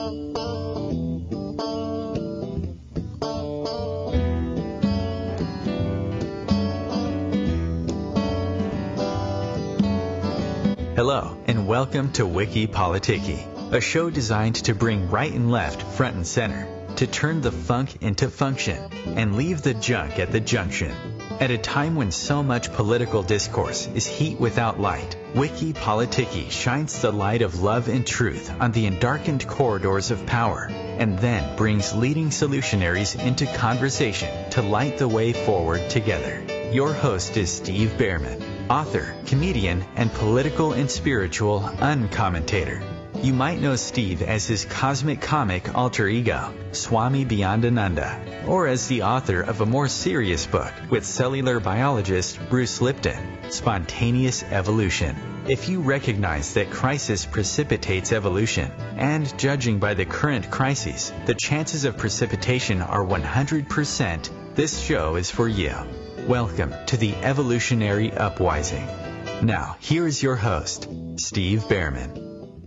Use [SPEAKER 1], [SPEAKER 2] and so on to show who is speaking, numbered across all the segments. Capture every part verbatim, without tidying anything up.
[SPEAKER 1] Hello, and welcome to Wiki Politiki, a show designed to bring right and left front and center, to turn the funk into function, and leave the junk at the junction. At a time when so much political discourse is heat without light, Wiki Politiki shines the light of love and truth on the endarkened corridors of power, and then brings leading solutionaries into conversation to light the way forward together. Your host is Steve Behrman, author, comedian, and political and spiritual uncommentator. You might know Steve as his cosmic comic alter ego, Swami Beyondananda, or as the author of a more serious book with cellular biologist Bruce Lipton, Spontaneous Evolution. If you recognize that crisis precipitates evolution, and judging by the current crises, the chances of precipitation are one hundred percent, this show is for you. Welcome to the Evolutionary Upwising. Now, here is your host, Steve Behrman.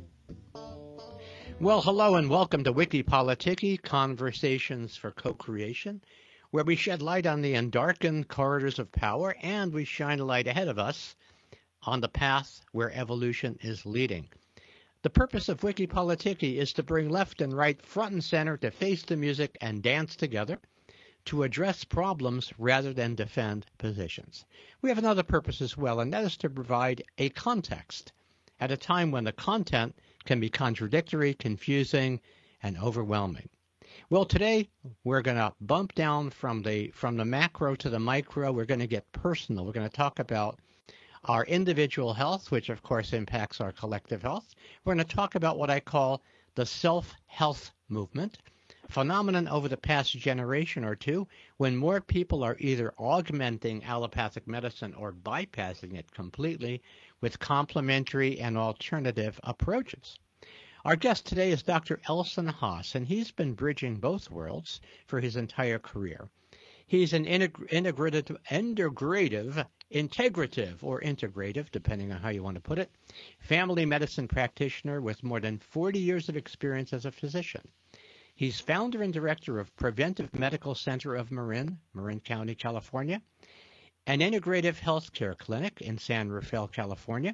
[SPEAKER 2] Well, hello and welcome to Wiki Politiki, Conversations for Co-Creation, where we shed light on the endarkened corridors of power and we shine a light ahead of us on the path where evolution is leading. The purpose of Wiki Politiki is to bring left and right front and center to face the music and dance together, to address problems rather than defend positions. We have another purpose as well, and that is to provide a context at a time when the content can be contradictory, confusing, and overwhelming. Well, today we're going to bump down from the from the macro to the micro. We're going to get personal. We're going to talk about our individual health, which of course impacts our collective health. We're going to talk about what I call the self-health movement, phenomenon over the past generation or two when more people are either augmenting allopathic medicine or bypassing it completely with complementary and alternative approaches. Our guest today is Doctor Elson Haas, and he's been bridging both worlds for his entire career. He's an integ- integrative, integrative, integrative, or integrative, depending on how you want to put it, family medicine practitioner with more than forty years of experience as a physician. He's founder and director of Preventive Medical Center of Marin, Marin County, California, an integrative healthcare clinic in San Rafael, California.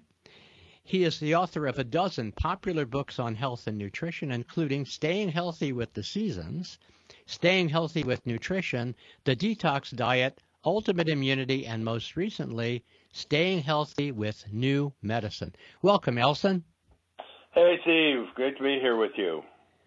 [SPEAKER 2] He is the author of a dozen popular books on health and nutrition, including Staying Healthy with the Seasons, Staying Healthy with Nutrition, The Detox Diet, Ultimate Immunity, and most recently, Staying Healthy with New Medicine. Welcome, Elson.
[SPEAKER 3] Hey, Steve. Great to be here with you.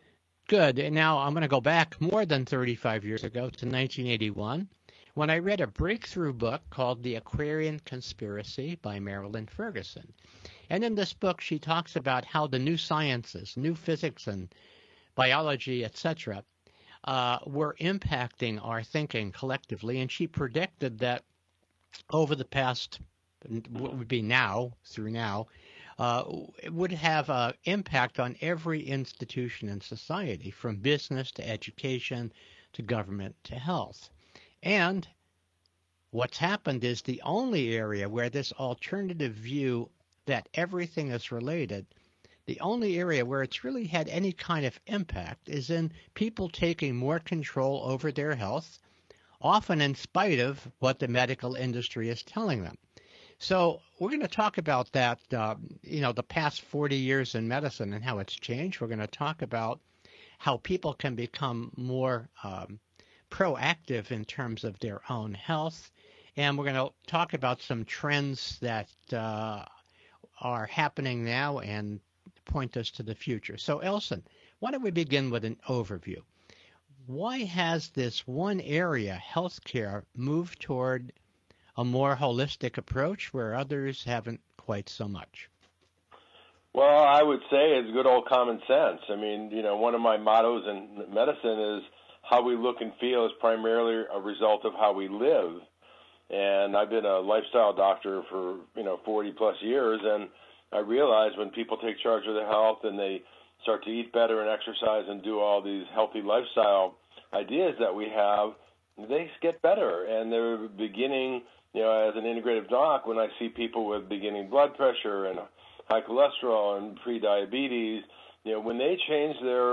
[SPEAKER 2] Good. And now I'm going to go back more than thirty-five years ago to nineteen eighty-one when I read a breakthrough book called The Aquarian Conspiracy by Marilyn Ferguson. And in this book, she talks about how the new sciences, new physics and biology, et cetera, uh, were impacting our thinking collectively. And she predicted that over the past, what would be now, through now, Uh, it would have an impact on every institution in society, from business to education to government to health. And what's happened is the only area where this alternative view that everything is related, the only area where it's really had any kind of impact is in people taking more control over their health, often in spite of what the medical industry is telling them. So we're going to talk about that, uh, you know, the past forty years in medicine and how it's changed. We're going to talk about how people can become more um, proactive in terms of their own health. And we're going to talk about some trends that uh, are happening now and point us to the future. So, Elson, why don't we begin with an overview? Why has this one area, healthcare, moved toward a more holistic approach where others haven't quite so much?
[SPEAKER 3] Well, I would say it's good old common sense. I mean, you know, one of my mottos in medicine is how we look and feel is primarily a result of how we live. And I've been a lifestyle doctor for, you know, forty plus years, and I realize when people take charge of their health and they start to eat better and exercise and do all these healthy lifestyle ideas that we have, they get better. And they're beginning, you know, as an integrative doc, when I see people with beginning blood pressure and high cholesterol and pre-diabetes, you know, when they change their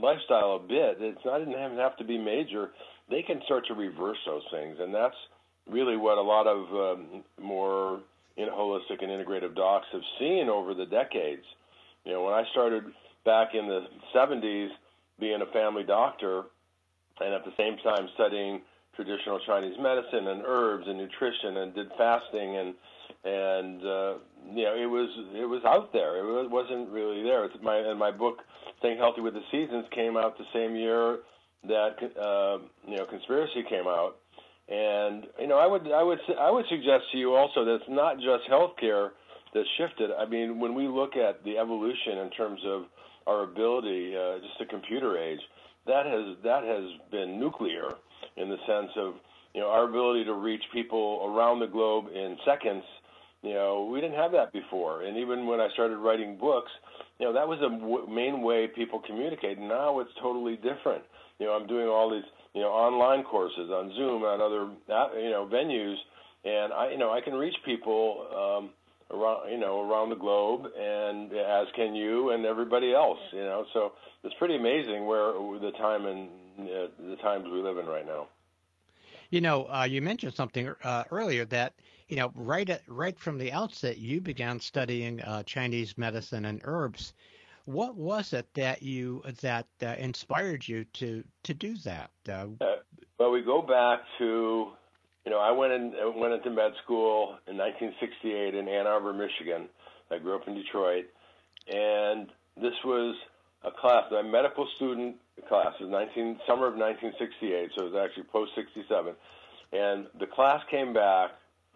[SPEAKER 3] lifestyle a bit, it's not it doesn't have to be major. They can start to reverse those things, and that's really what a lot of um, more in holistic and integrative docs have seen over the decades. You know, when I started back in the seventies being a family doctor, and at the same time studying traditional Chinese medicine and herbs and nutrition, and did fasting, and and uh, you know, it was it was out there. It wasn't really there. It's my and my book, Staying Healthy with the Seasons, came out the same year that uh, you know Conspiracy came out. And you know, I would I would I would suggest to you also that it's not just healthcare that's shifted. I mean, when we look at the evolution in terms of our ability, uh, just the computer age, that has that has been nuclear in the sense of you know our ability to reach people around the globe in seconds. You know, we didn't have that before. And even when I started writing books, you know, that was the w- main way people communicate. Now it's totally different. You know, I'm doing all these you know online courses on Zoom and other you know venues, and I you know I can reach people um, around you know around the globe, and as can you and everybody else. You know, so it's pretty amazing where the time and uh, the times we live in right now.
[SPEAKER 2] You know, uh, you mentioned something uh, earlier that, you know, right at, right from the outset, you began studying uh, Chinese medicine and herbs. What was it that you that uh, inspired you to to do that? Uh,
[SPEAKER 3] uh, well, we go back to, you know, I went in went into med school in nineteen sixty-eight in Ann Arbor, Michigan. I grew up in Detroit, and this was a class, my medical student class. It was nineteen summer of nineteen sixty-eight, so it was actually post sixty-seven, and the class came back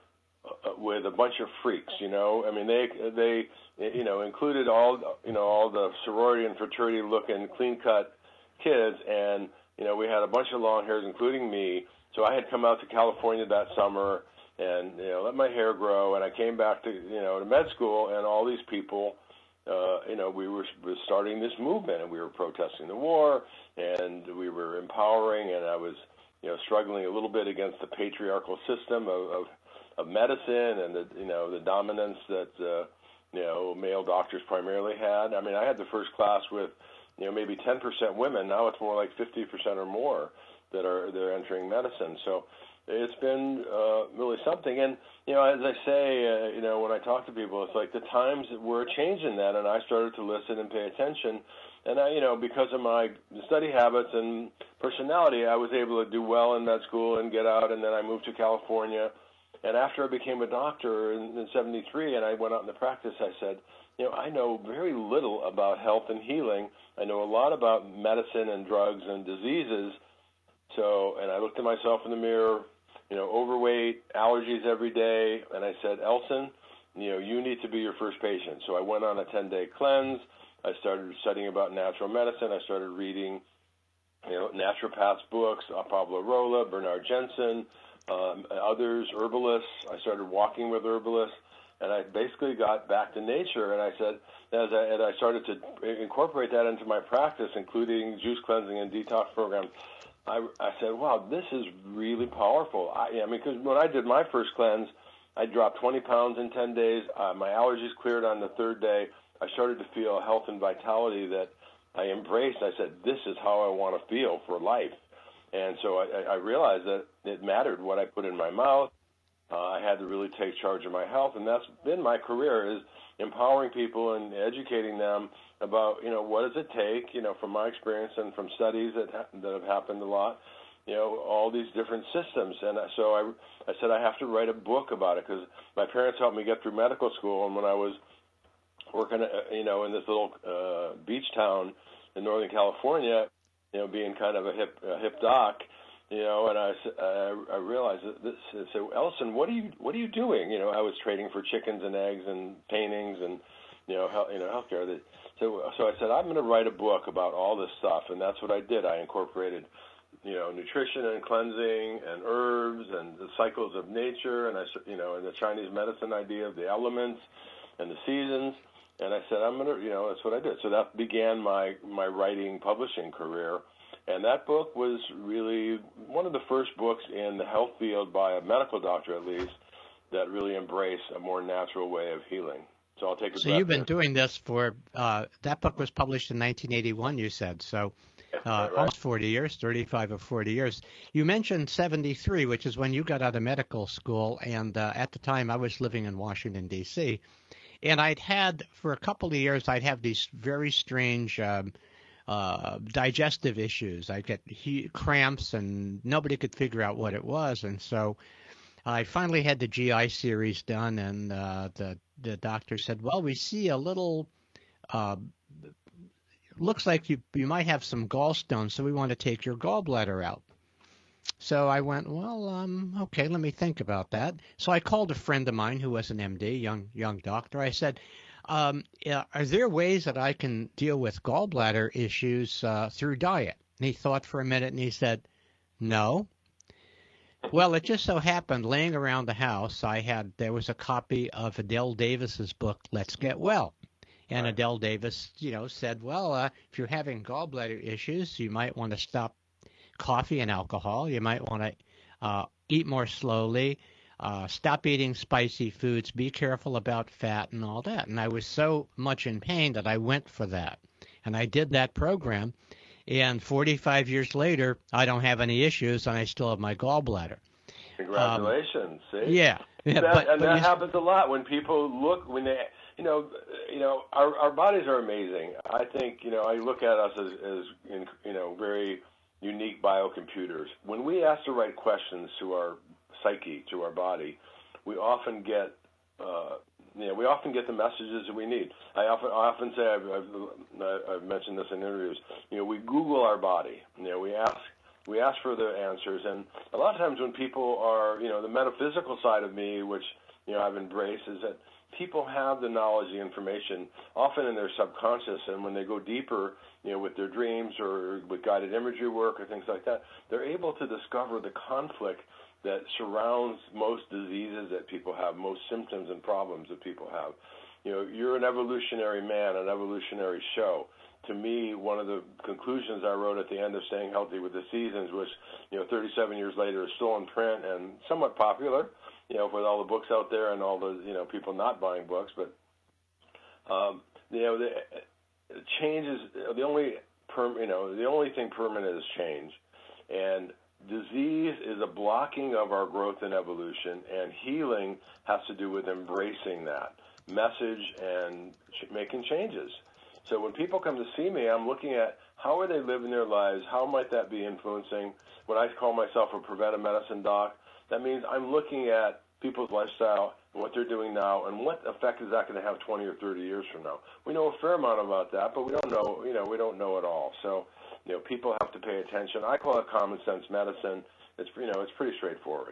[SPEAKER 3] with a bunch of freaks, you know. I mean, they they you know included all you know all the sorority and fraternity looking clean cut kids, and you know we had a bunch of long hairs, including me. So I had come out to California that summer and you know let my hair grow, and I came back to you know to med school, and all these people, uh, you know, we were, were starting this movement, and we were protesting the war, and we were empowering, and I was you know struggling a little bit against the patriarchal system of, of of medicine and the you know the dominance that uh, you know male doctors primarily had. I mean, I had the first class with you know maybe ten percent women. Now it's more like fifty percent or more that are they're entering medicine. So it's been uh, really something. And you know, as I say, uh, you know, when I talk to people, it's like the times were changing then, and I started to listen and pay attention. And I, you know, because of my study habits and personality, I was able to do well in med school and get out. And then I moved to California. And after I became a doctor in, in seventy-three and I went out into practice, I said, you know, I know very little about health and healing. I know a lot about medicine and drugs and diseases. So, and I looked at myself in the mirror, you know, overweight, allergies every day. And I said, Elson, you know, you need to be your first patient. So I went on a ten-day cleanse. I started studying about natural medicine. I started reading, you know, naturopaths books, Pablo Rolla, Bernard Jensen, Um, others, herbalists. I started walking with herbalists, and I basically got back to nature. And I said, as I, and I started to incorporate that into my practice, including juice cleansing and detox programs. I, I said, wow, this is really powerful. I, I mean, because when I did my first cleanse, I dropped twenty pounds in ten days. Uh, my allergies cleared on the third day. I started to feel health and vitality that I embraced. I said, this is how I want to feel for life. And so I, I realized that it mattered what I put in my mouth. Uh, I had to really take charge of my health, and that's been my career, is empowering people and educating them about, you know, what does it take, you know, from my experience and from studies that ha- that have happened a lot, you know, all these different systems. And so I, I said I have to write a book about it because my parents helped me get through medical school, and when I was working, uh, you know, in this little uh, beach town in Northern California, you know, being kind of a hip, a hip doc, you know, and I, I, I realized that this. I said, Elson, what are you, what are you doing? You know, I was trading for chickens and eggs and paintings and, you know, health, you know, healthcare. So, so I said, I'm going to write a book about all this stuff, and that's what I did. I incorporated, you know, nutrition and cleansing and herbs and the cycles of nature, and I, you know, and the Chinese medicine idea of the elements and the seasons. And I said, I'm going to, you know, that's what I did. So that began my, my writing publishing career. And that book was really one of the first books in the health field by a medical doctor, at least, that really embraced a more natural way of healing. So I'll take a
[SPEAKER 2] So
[SPEAKER 3] breath
[SPEAKER 2] you've been
[SPEAKER 3] in.
[SPEAKER 2] doing this for, uh, that book was published in nineteen eighty-one, you said. So
[SPEAKER 3] Yeah,
[SPEAKER 2] uh,
[SPEAKER 3] right, right.
[SPEAKER 2] almost forty years, thirty-five or forty years. You mentioned seventy-three, which is when you got out of medical school. And uh, at the time, I was living in Washington, D C. And I'd had, for a couple of years, I'd have these very strange um, uh, digestive issues. I'd get he- cramps, and nobody could figure out what it was. And so I finally had the G I series done, and uh, the the doctor said, "Well, we see a little. Uh, looks like you you might have some gallstones, so we want to take your gallbladder out." So I went, "Well, um, okay, let me think about that." So I called a friend of mine who was an M D, young young doctor. I said, um, yeah, "Are there ways that I can deal with gallbladder issues uh, through diet?" And he thought for a minute, and he said, "No." Well, it just so happened, laying around the house, I had there was a copy of Adele Davis's book, Let's Get Well. And
[SPEAKER 3] Right.
[SPEAKER 2] Adele Davis, you know, said, well, uh, if you're having gallbladder issues, you might want to stop coffee and alcohol. You might want to uh, eat more slowly, uh, stop eating spicy foods, be careful about fat and all that. And I was so much in pain that I went for that. And I did that program. And forty-five years later, I don't have any issues, and I still have my gallbladder. Um,
[SPEAKER 3] Congratulations. See?
[SPEAKER 2] yeah, yeah,
[SPEAKER 3] That,
[SPEAKER 2] but
[SPEAKER 3] and
[SPEAKER 2] but
[SPEAKER 3] that
[SPEAKER 2] you,
[SPEAKER 3] happens a lot when people look when they, you know, you know, our our bodies are amazing. I think, you know, I look at us as, as in, you know, very unique biocomputers. When we ask the right questions to our psyche, to our body, we often get, uh, you know, we often get the messages that we need. I often I often say, I've, I've, I've mentioned this in interviews. You know, we Google our body. You know, we ask. We ask for the answers, and a lot of times when people are, you know, the metaphysical side of me, which, you know, I've embraced, is that people have the knowledge, the information, often in their subconscious, and when they go deeper, you know, with their dreams or with guided imagery work or things like that, they're able to discover the conflict that surrounds most diseases that people have, most symptoms and problems that people have. You know, you're an evolutionary man, an evolutionary show. To me, one of the conclusions I wrote at the end of Staying Healthy with the Seasons, which, you know, thirty-seven years later is still in print and somewhat popular, you know, with all the books out there and all the, you know, people not buying books. But, um, you know, the change is the only, per, you know, the only thing permanent is change. And disease is a blocking of our growth and evolution, and healing has to do with embracing that message and ch- making changes. So when people come to see me, I'm looking at how are they living their lives, how might that be influencing. When I call myself a preventive medicine doc, that means I'm looking at people's lifestyle and what they're doing now and what effect is that going to have twenty or thirty years from now. We know a fair amount about that, but we don't know, you know, we don't know it all. So, you know, people have to pay attention. I call it common sense medicine. It's, you know, it's pretty straightforward.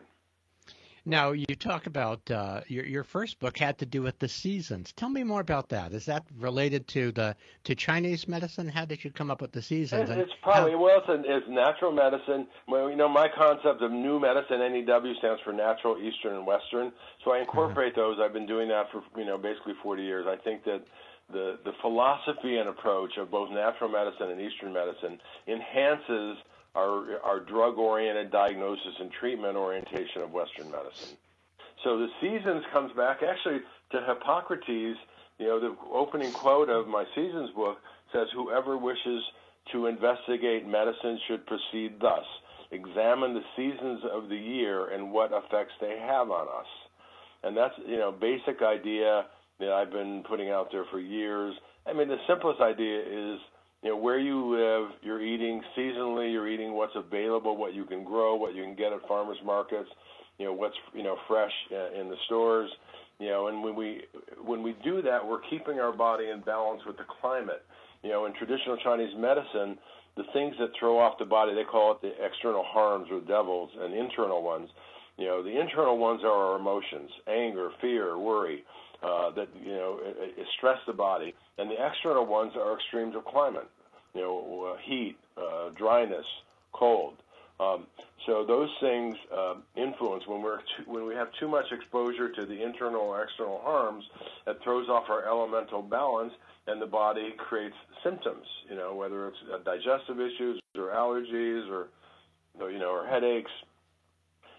[SPEAKER 2] now you talk about uh, your your first book had to do with the seasons. Tell me more about that. Is that related to the to Chinese medicine? How did you come up with the seasons?
[SPEAKER 3] It's,
[SPEAKER 2] And
[SPEAKER 3] it's probably,
[SPEAKER 2] how,
[SPEAKER 3] well, it's, an, it's natural medicine. Well, you know, my concept of new medicine, N E W, stands for natural, Eastern, and Western. So I incorporate those. I've been doing that for, you know, basically forty years. I think that the, the philosophy and approach of both natural medicine and Eastern medicine enhances our, our drug-oriented diagnosis and treatment orientation of Western medicine. So the seasons comes back actually to Hippocrates. You know, the opening quote of my Seasons book says, whoever wishes to investigate medicine should proceed thus. Examine the seasons of the year and what effects they have on us. And that's, you know, basic idea that I've been putting out there for years. I mean, the simplest idea is, you know, where you live, you're eating seasonally, you're eating what's available, what you can grow, what you can get at farmers markets, you know, what's, you know, fresh uh, in the stores, you know, and when we when we do that, we're keeping our body in balance with the climate. You know, in traditional Chinese medicine, the things that throw off the body, they call it the external harms or devils, and internal ones. You know, the internal ones are our emotions, anger, fear, worry, uh, that, you know, it, it stress the body. And the external ones are extremes of climate, you know, uh, heat, uh, dryness, cold. Um, so those things uh, influence when we're too, when we have too much exposure to the internal or external harms. That throws off our elemental balance, and the body creates symptoms. You know, whether it's uh, digestive issues or allergies or, you know, or headaches.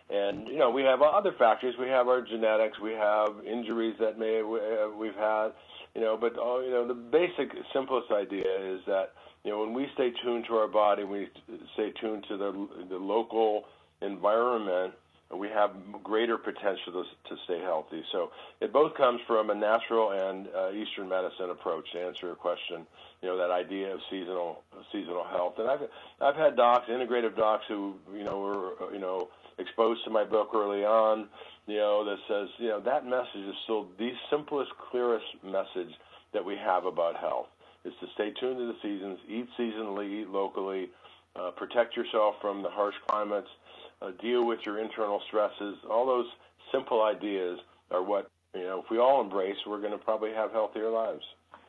[SPEAKER 3] And, you know, we have other factors. We have our genetics. We have injuries that may uh, we've had, you know, but, uh, you know, the basic, simplest idea is that, you know, when we stay tuned to our body, we stay tuned to the, the local environment, we have greater potential to, to stay healthy. So it both comes from a natural and uh, Eastern medicine approach to answer your question, you know, that idea of seasonal seasonal health. And I've I've had docs, integrative docs who, you know, were, you know, exposed to my book early on, you know, that says, you know, that message is still the simplest, clearest message that we have about health, is to stay tuned to the seasons, eat seasonally, eat locally, uh, protect yourself from the harsh climates, uh, deal with your internal stresses. All those simple ideas are what, you know, if we all embrace, we're going to probably have healthier lives.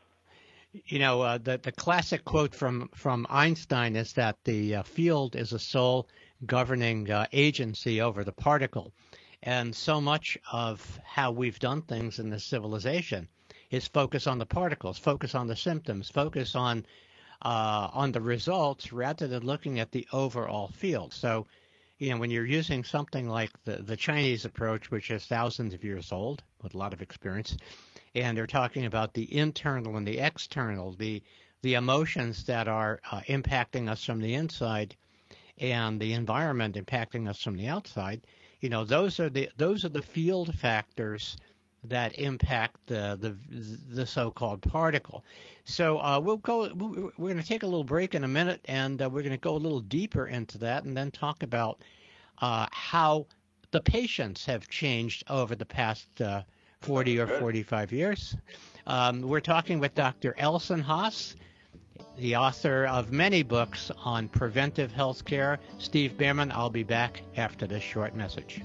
[SPEAKER 2] You know, uh, the, the classic quote from, from Einstein is that the uh, field is a sole governing uh, agency over the particle. And so much of how we've done things in this civilization is focus on the particles, focus on the symptoms, focus on uh, on the results rather than looking at the overall field. So, you know, when you're using something like the, the Chinese approach, which is thousands of years old with a lot of experience, and they're talking about the internal and the external, the the emotions that are uh, impacting us from the inside and the environment impacting us from the outside, you know, those are the those are the field factors that impact the the, the so-called particle. So uh, we'll go. We're going to take a little break in a minute, and uh, we're going to go a little deeper into that, and then talk about uh, how the patients have changed over the past uh, forty or forty-five years. Um, we're talking with Doctor Elson Haas, the author of many books on preventive health care. Steve Bhaerman, I'll be back after this short message.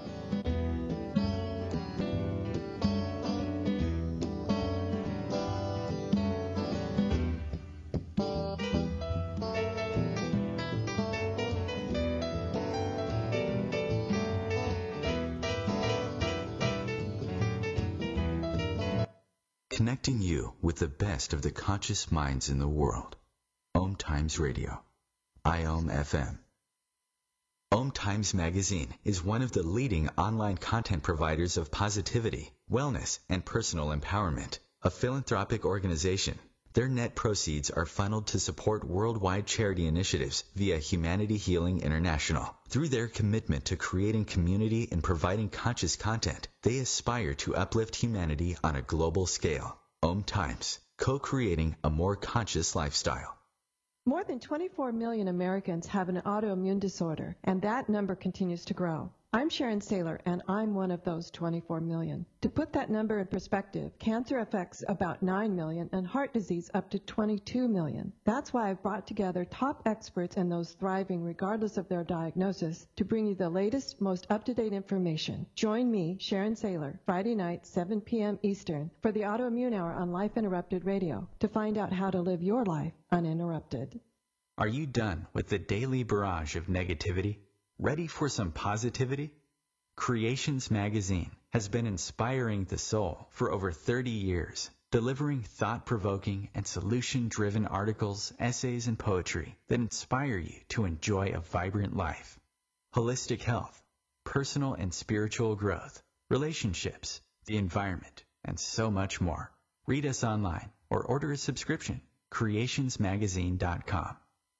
[SPEAKER 1] Connecting you with the best of the conscious minds in the world. Om Times Radio, I O M F M. Om Times Magazine is one of the leading online content providers of positivity, wellness, and personal empowerment. A philanthropic organization, their net proceeds are funneled to support worldwide charity initiatives via Humanity Healing International. Through their commitment to creating community and providing conscious content, they aspire to uplift humanity on a global scale. Om Times, co-creating a more conscious lifestyle.
[SPEAKER 4] More than twenty-four million Americans have an autoimmune disorder, and that number continues to grow. I'm Sharon Saylor, and I'm one of those twenty-four million. To put that number in perspective, cancer affects about nine million and heart disease up to twenty-two million. That's why I've brought together top experts and those thriving regardless of their diagnosis to bring you the latest, most up-to-date information. Join me, Sharon Saylor, Friday night, seven p.m. Eastern, for the Autoimmune Hour on Life Interrupted Radio to find out how to live your life uninterrupted.
[SPEAKER 1] Are you done with the daily barrage of negativity? Ready for some positivity? Creations Magazine has been inspiring the soul for over thirty years, delivering thought-provoking and solution-driven articles, essays, and poetry that inspire you to enjoy a vibrant life. Holistic health, personal and spiritual growth, relationships, the environment, and so much more. Read us online or order a subscription. creations magazine dot com.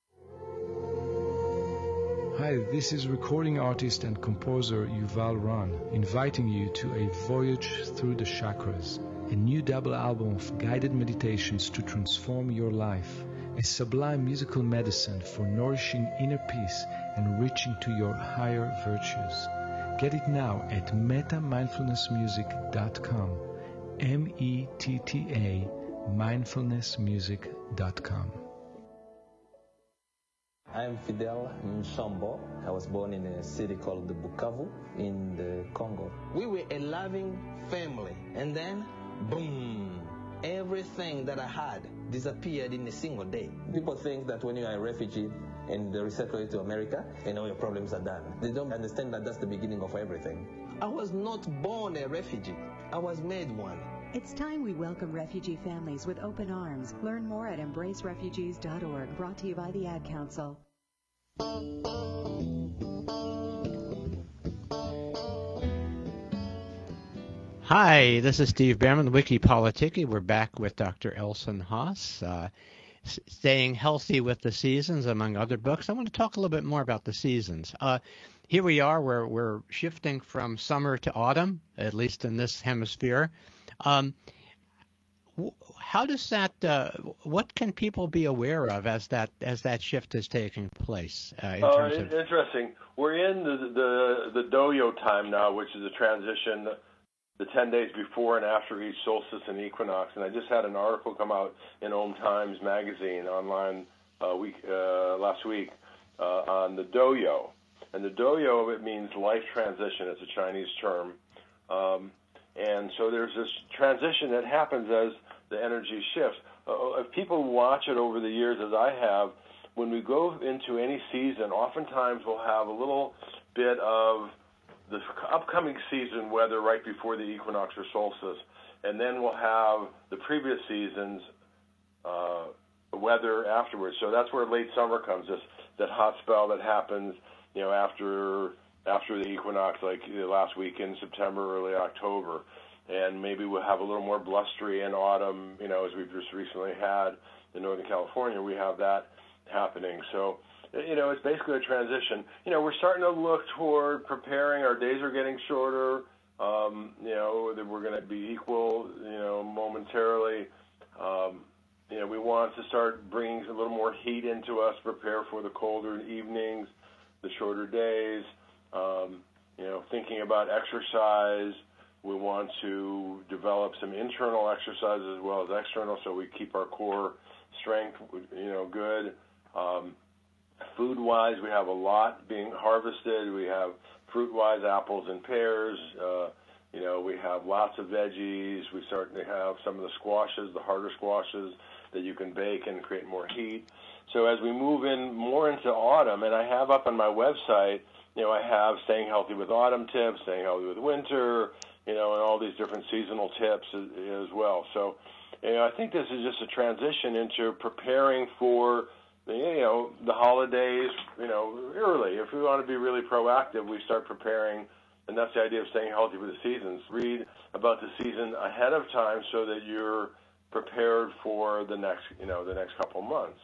[SPEAKER 5] Hi, this is recording artist and composer Yuval Ron, inviting you to a voyage through the chakras, a new double album of guided meditations to transform your life, a sublime musical medicine for nourishing inner peace and reaching to your higher virtues. Get it now at metta mindfulness music dot com, M E T T A mindfulness music dot com.
[SPEAKER 6] I am Fidel Nsombo. I was born in a city called Bukavu in the Congo. We were a loving family, and then, boom, everything that I had disappeared in a single day. People think that when you are a refugee and they resettle you to America, you know your problems are done. They don't understand that that's the beginning of everything. I was not born a refugee. I was made one.
[SPEAKER 7] It's time we welcome refugee families with open arms. Learn more at embrace refugees dot org, brought to you by the Ad Council.
[SPEAKER 2] Hi, this is Steve Behrman, Wiki Politiki. We're back with Doctor Elson Haas, uh, S- Staying Healthy with the Seasons, among other books. I want to talk a little bit more about the seasons. Uh, here we are, we're, we're shifting from summer to autumn, at least in this hemisphere. Um, w- how does that, uh, what can people be aware of as that as that shift is taking place uh, in
[SPEAKER 3] Uh,
[SPEAKER 2] terms of...
[SPEAKER 3] interesting. We're in the, the, the doyo time now, which is a transition, the ten days before and after each solstice and equinox. And I just had an article come out in Om Times magazine online uh, week uh, last week uh, on the doyo. And the doyo, it means life transition. It's a Chinese term. Um, and so there's this transition that happens as the energy shifts. Uh, if people watch it over the years, as I have, when we go into any season, oftentimes we'll have a little bit of the upcoming season weather right before the equinox or solstice, and then we'll have the previous season's uh, weather afterwards. So that's where late summer comes, this that hot spell that happens, you know, after after the equinox, like the last week in September, early October, and maybe we'll have a little more blustery in autumn, you know, as we've just recently had in Northern California. We have that happening. So, you know, it's basically a transition. You know, we're starting to look toward preparing. Our days are getting shorter. Um, you know, that we're going to be equal, you know, momentarily. Um, you know, we want to start bringing a little more heat into us, prepare for the colder evenings, the shorter days. Um, you know, thinking about exercise. We want to develop some internal exercises as well as external, so we keep our core strength, you know, good. Um, Food-wise, we have a lot being harvested. We have fruit-wise apples and pears. Uh, you know, we have lots of veggies. We certainly have some of the squashes, the harder squashes that you can bake and create more heat. So as we move in more into autumn, and I have up on my website, you know, I have staying healthy with autumn tips, staying healthy with winter, you know, and all these different seasonal tips as, as well. So, you know, I think this is just a transition into preparing for you know, the holidays, you know, early. If we want to be really proactive, we start preparing, and that's the idea of staying healthy with the seasons. Read about the season ahead of time so that you're prepared for the next, you know, the next couple months.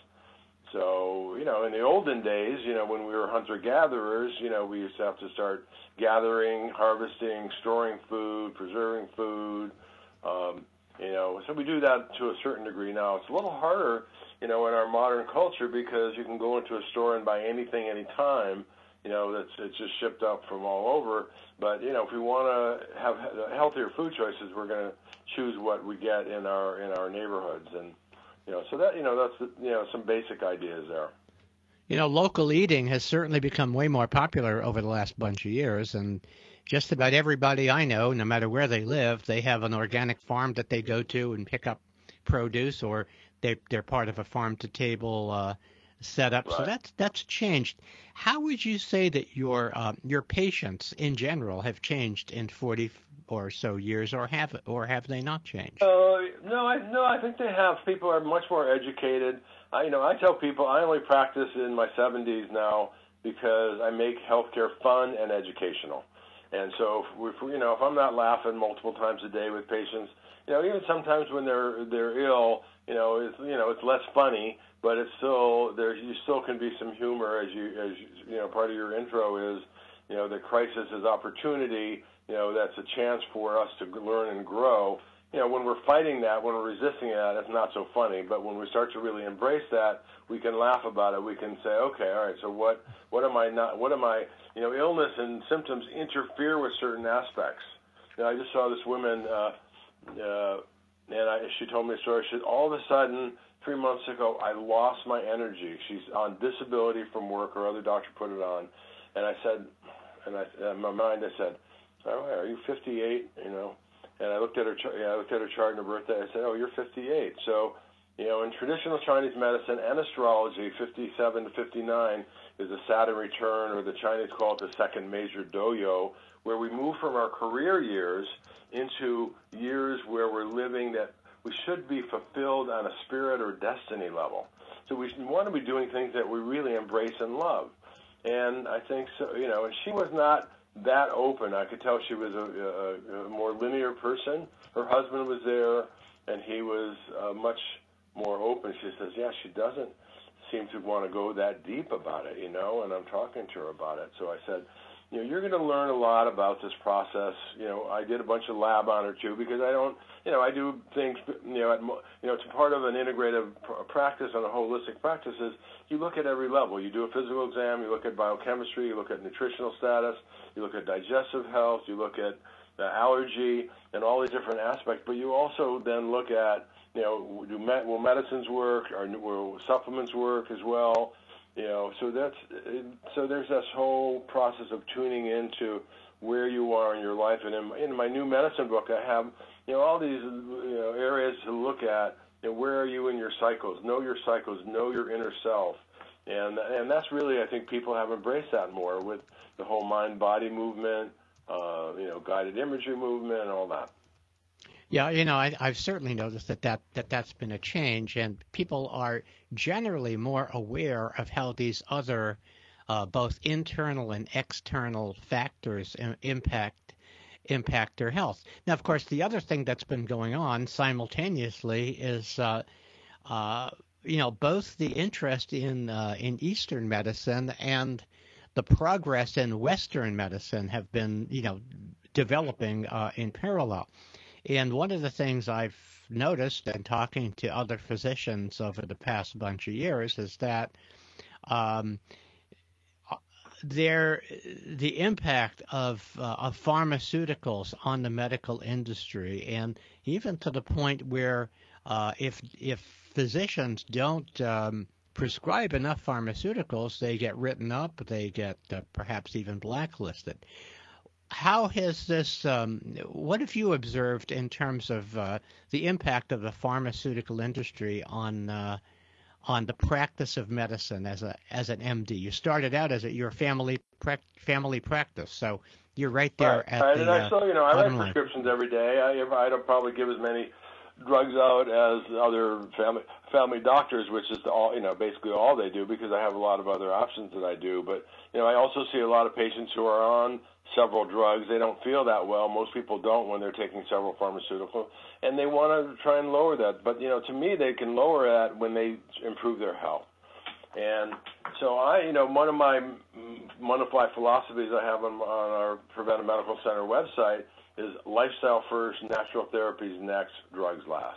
[SPEAKER 3] So, you know, in the olden days, you know, when we were hunter-gatherers, you know, we used to have to start gathering, harvesting, storing food, preserving food, um, you know, so we do that to a certain degree now. It's a little harder, you know, in our modern culture because you can go into a store and buy anything anytime, you know, that's it's just shipped up from all over. But, you know, if we want to have healthier food choices, we're going to choose what we get in our in our neighborhoods. And, you know, so that, you know, that's, you know, some basic ideas there.
[SPEAKER 2] You know, local eating has certainly become way more popular over the last bunch of years, and just about everybody I know, no matter where they live, they have an organic farm that they go to and pick up produce, or they, they're part of a farm-to-table uh, setup.
[SPEAKER 3] Right.
[SPEAKER 2] So that's that's changed. How would you say that your uh, your patients in general have changed in forty or so years, or have or have they not changed?
[SPEAKER 3] Uh, no, I no, I think they have. People are much more educated. I, you know, I tell people I only practice in my seventies now because I make healthcare fun and educational. And so, if, if, you know, if I'm not laughing multiple times a day with patients, you know, even sometimes when they're they're ill, you know, it's you know it's less funny, but it's still there. You still can be some humor as you as you know. Part of your intro is, you know, that crisis is opportunity. You know, that's a chance for us to learn and grow. You know, when we're fighting that, when we're resisting that, it's not so funny. But when we start to really embrace that, we can laugh about it. We can say, okay, all right, so what, what am I not, what am I, you know, illness and symptoms interfere with certain aspects. You know, I just saw this woman, uh, uh, and I, she told me a story. She said, all of a sudden, three months ago, I lost my energy. She's on disability from work. Her other doctor put it on. And I said, and I, in my mind, I said, oh, are you fifty-eight, you know? And I looked at her. Yeah, I looked at her chart and her birthday. I said, "Oh, you're fifty-eight." So, you know, in traditional Chinese medicine and astrology, fifty-seven to fifty-nine is a Saturn return, or the Chinese call it the second major doyo, where we move from our career years into years where we're living that we should be fulfilled on a spirit or destiny level. So we want to be doing things that we really embrace and love. And I think so. You know, and she was not that open. I could tell she was a, a, a more linear person. Her husband was there, and he was uh, much more open. She says, yeah, she doesn't seem to want to go that deep about it, you know, and I'm talking to her about it. So I said, you know, you're going to learn a lot about this process. You know, I did a bunch of lab on her too, because I don't, you know, I do things, you know, at, you know, it's part of an integrative pr- practice and a holistic practice is you look at every level. You do a physical exam, you look at biochemistry, you look at nutritional status, you look at digestive health, you look at the allergy and all these different aspects, but you also then look at, you know, do me- will medicines work, or will supplements work as well? You know, so that's so there's this whole process of tuning into where you are in your life. And in, in my new medicine book, I have, you know, all these, you know, areas to look at. You know, where are you in your cycles? Know your cycles. Know your inner self. And and that's really, I think people have embraced that more with the whole mind-body movement, uh, you know, guided imagery movement, and all that.
[SPEAKER 2] Yeah, you know, I, I've certainly noticed that, that, that that's been a change, and people are generally more aware of how these other, uh, both internal and external factors im- impact impact their health. Now, of course, the other thing that's been going on simultaneously is, uh, uh, you know, both the interest in uh, in Eastern medicine and the progress in Western medicine have been, you know, developing uh, in parallel. And one of the things I've noticed in talking to other physicians over the past bunch of years is that um, there, the impact of, uh, of pharmaceuticals on the medical industry, and even to the point where uh, if if physicians don't um, prescribe enough pharmaceuticals, they get written up, they get uh, perhaps even blacklisted. How has this, um, what have you observed in terms of uh, the impact of the pharmaceutical industry on uh, on the practice of medicine as a as an M D? You started out as a, your family pra- family practice, so you're right there
[SPEAKER 3] right.
[SPEAKER 2] at
[SPEAKER 3] right.
[SPEAKER 2] the
[SPEAKER 3] and I
[SPEAKER 2] uh,
[SPEAKER 3] still, you know, I write
[SPEAKER 2] line.
[SPEAKER 3] prescriptions every day. I, I don't probably give as many drugs out as other family family doctors, which is all, you know, basically all they do, because I have a lot of other options that I do. But, you know, I also see a lot of patients who are on several drugs. They don't feel that well. Most people don't when they're taking several pharmaceuticals, and they want to try and lower that. But, you know, to me, they can lower that when they improve their health. And so I, you know, one of my one of my philosophies I have on, on our Preventive Medical Center website is lifestyle first, natural therapies next, drugs last.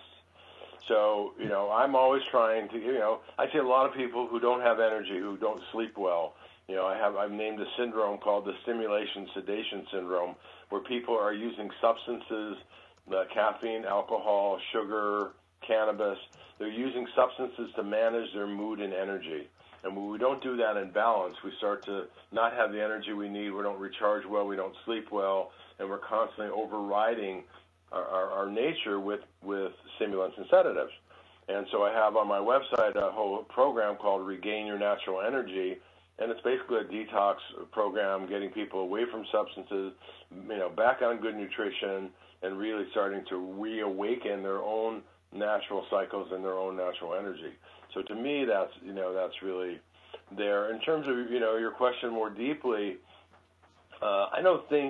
[SPEAKER 3] So, you know, I'm always trying to, you know, I see a lot of people who don't have energy, who don't sleep well. You know, I have, I've named a syndrome called the stimulation sedation syndrome, where people are using substances, uh, caffeine, alcohol, sugar, cannabis. They're using substances to manage their mood and energy. And when we don't do that in balance, we start to not have the energy we need. We don't recharge well. We don't sleep well. And we're constantly overriding our, our, our nature with, with stimulants and sedatives. And so I have on my website a whole program called Regain Your Natural Energy, and it's basically a detox program, getting people away from substances, you know, back on good nutrition, and really starting to reawaken their own natural cycles and their own natural energy. So to me, that's, you know, that's really there. In terms of, you know, your question more deeply, uh, I don't think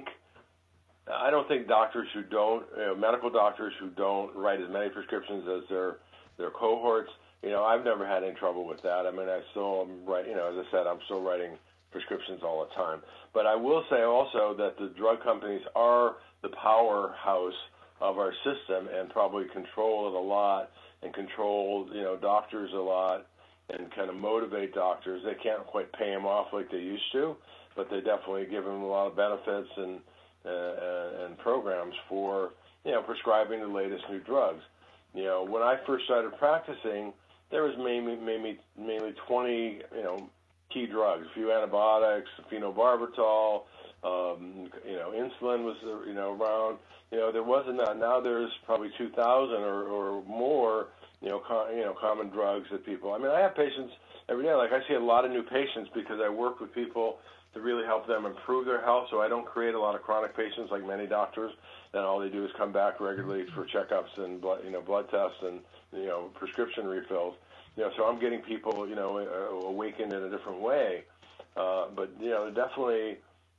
[SPEAKER 3] I don't think doctors who don't, you know, medical doctors who don't write as many prescriptions as their their cohorts, you know, I've never had any trouble with that. I mean, I still am right, you know, as I said, I'm still writing prescriptions all the time. But I will say also that the drug companies are the powerhouse of our system and probably control it a lot and control, you know, doctors a lot and kind of motivate doctors. They can't quite pay them off like they used to, but they definitely give them a lot of benefits and uh, and programs for, you know, prescribing the latest new drugs. You know, when I first started practicing, there was mainly mainly mainly twenty, you know, key drugs, a few antibiotics, phenobarbital, um, you know, insulin was, you know, around. You know, there wasn't that. Now there's probably two thousand or, or more, you know, com, you know, common drugs that people. I mean, I have patients every day. Like, I see a lot of new patients because I work with people to really help them improve their health. So I don't create a lot of chronic patients like many doctors. Then all they do is come back regularly for checkups and blood, you know, blood tests and, you know, prescription refills. You know, so I'm getting people, you know, awakened in a different way. Uh, but you know, definitely.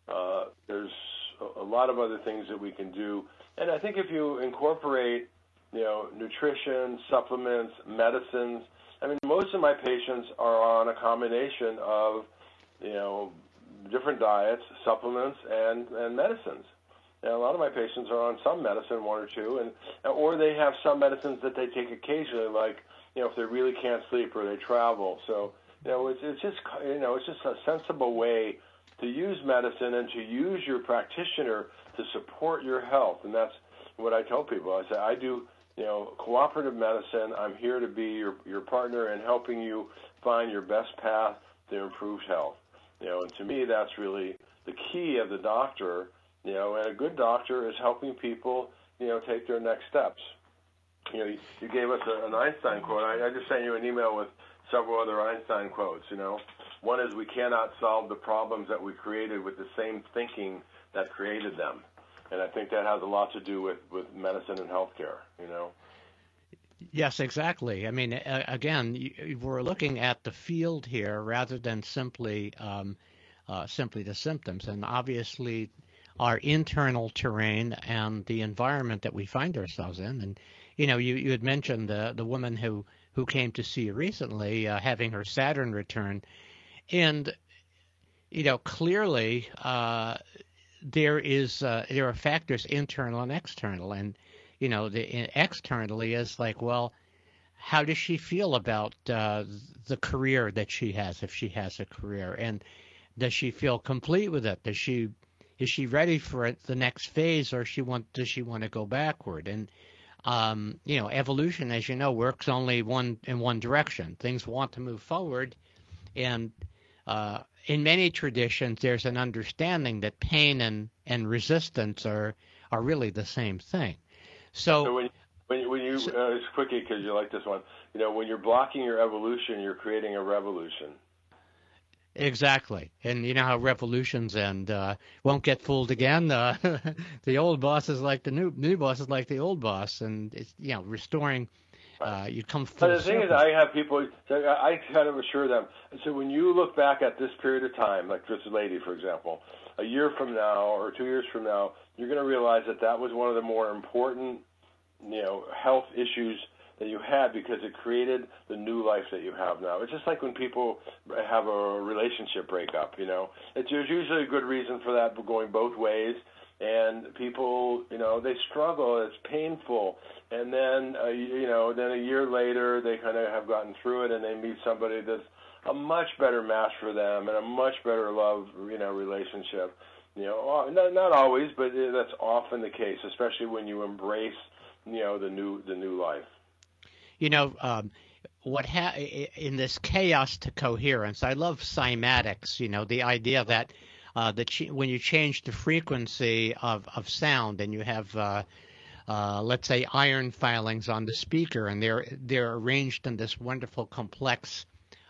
[SPEAKER 3] Uh, there's a, a lot of other things that we can do. And I think if you incorporate, you know, nutrition, supplements, medicines, I mean, most of my patients are on a combination of, you know, different diets, supplements, and, and medicines. And a lot of my patients are on some medicine, one or two, and or they have some medicines that they take occasionally, like, you know, if they really can't sleep or they travel. So, you know, it's, it's just, you know, it's just a sensible way to use medicine and to use your practitioner to support your health. And that's what I tell people. I say, I do, you know, cooperative medicine. I'm here to be your, your partner in helping you find your best path to improved health. You know, and to me, that's really the key of the doctor. You know, and a good doctor is helping people, you know, take their next steps. You know, you, you gave us a, an Einstein quote. I, I just sent you an email with several other Einstein quotes, you know. One is, we cannot solve the problems that we created with the same thinking that created them. And I think that has a lot to do with, with medicine and healthcare, you know.
[SPEAKER 2] Yes, exactly. I mean, uh, again, you, we're looking at the field here rather than simply um, uh, simply the symptoms. And obviously, our internal terrain and the environment that we find ourselves in. And, you know, you, you had mentioned the, the woman who, who came to see you recently, uh, having her Saturn return. And, you know, clearly uh, there is uh, there are factors internal and external. And, you know, the externally is like, well, how does she feel about uh, the career that she has, if she has a career? And does she feel complete with it? Does she Is she ready for it, the next phase, or she want does she want to go backward? And um, you know, evolution, as you know, works only one in one direction. Things want to move forward, and uh, in many traditions, there's an understanding that pain and, and resistance are are really the same thing. So,
[SPEAKER 3] so when when you, when you
[SPEAKER 2] so,
[SPEAKER 3] uh, it's quickly because you like this one, you know, when you're blocking your evolution, you're creating a revolution.
[SPEAKER 2] Exactly. And you know how revolutions end. Uh, won't get fooled again. Uh, the old boss is like the new new boss is like the old boss. And, it's, you know, restoring, uh, you come full
[SPEAKER 3] But the thing
[SPEAKER 2] circle.
[SPEAKER 3] is, I have people, I kind of assure them, so when you look back at this period of time, like this lady, for example, a year from now or two years from now, you're going to realize that that was one of the more important, you know, health issues that you had, because it created the new life that you have now. It's just like when people have a relationship breakup, you know. It's, there's usually a good reason for that, going both ways. And people, you know, they struggle. It's painful. And then, uh, you know, then a year later, they kind of have gotten through it, and they meet somebody that's a much better match for them and a much better love, you know, relationship. You know, not, not always, but that's often the case, especially when you embrace, you know, the new the new life.
[SPEAKER 2] You know, um, what ha- in this chaos to coherence, I love cymatics, you know, the idea that uh, that ch- when you change the frequency of, of sound and you have, uh, uh, let's say, iron filings on the speaker, and they're they're arranged in this wonderful complex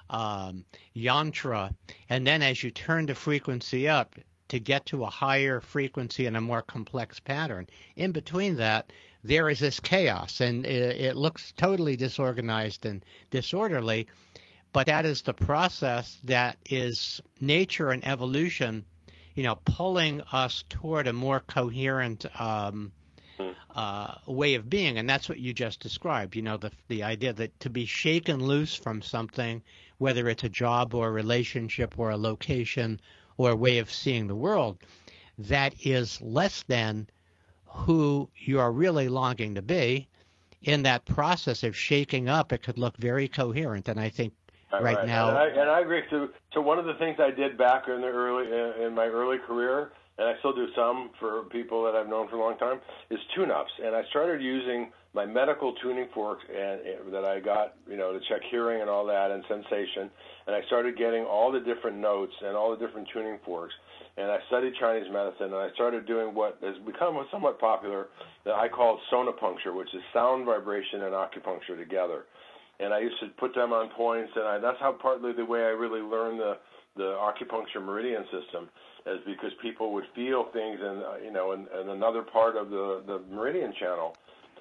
[SPEAKER 2] um, yantra, and then as you turn the frequency up to get to a higher frequency and a more complex pattern, in between that, there is this chaos, and it, it looks totally disorganized and disorderly, but that is the process that is nature and evolution, you know, pulling us toward a more coherent um, uh, way of being, and that's what you just described, you know, the, the idea that to be shaken loose from something, whether it's a job or a relationship or a location or a way of seeing the world, that is less than who you are really longing to be. In that process of shaking up, it could look very coherent. And I think right, right. now,
[SPEAKER 3] and I, and I agree. So, so one of the things I did back in the early in my early career, and I still do some for people that I've known for a long time, is tune-ups. And I started using my medical tuning forks and, and that I got, you know, to check hearing and all that and sensation. And I started getting all the different notes and all the different tuning forks. And I studied Chinese medicine, and I started doing what has become somewhat popular that I call sonopuncture, which is sound, vibration, and acupuncture together. And I used to put them on points, and I, that's how partly the way I really learned the, the acupuncture meridian system, is because people would feel things in, uh, you know, in, in another part of the, the meridian channel.